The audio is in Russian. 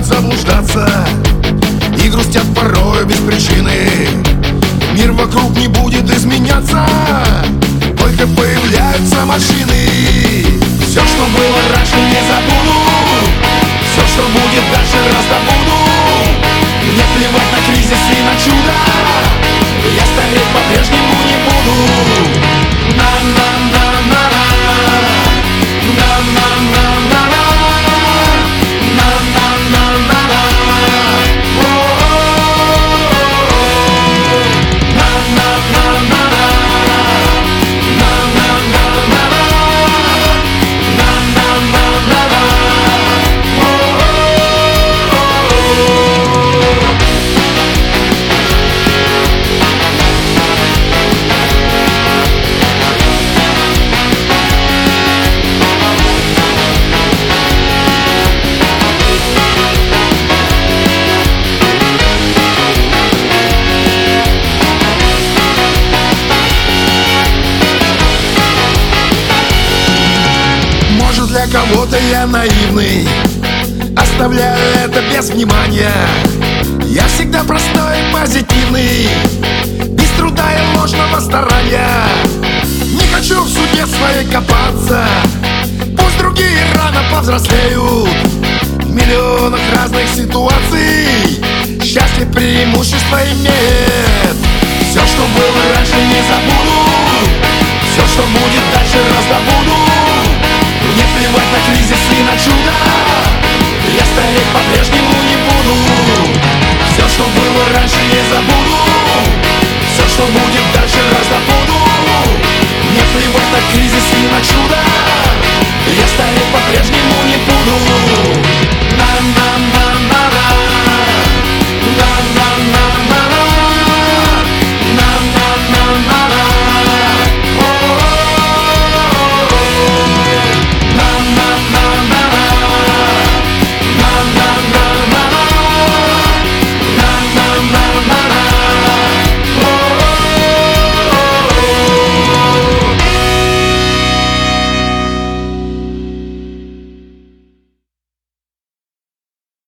любят заблуждаться и грустят порой без причины. Мир вокруг не будет изменяться, только появляются машины. Все, что было раньше, не забуду. Все, что будет дальше, раздобуду. Мне плевать на кризис и на чудо. Я стареть по-прежнему не буду. На-на-на-на-на, на-на-на-на-на, на-на-на-на-на, на-на-на-на-на, Для кого-то я наивный, оставляю это без внимания. Я всегда простой и позитивный, без труда и ложного старания. Не хочу в судьбе своей копаться, пусть другие рано повзрослеют. В миллионах разных ситуаций счастье преимущество имеет. Все, что было раньше, не забуду. Все, что будет дальше, раздобуду. Мне плевать на кризис и на чудо.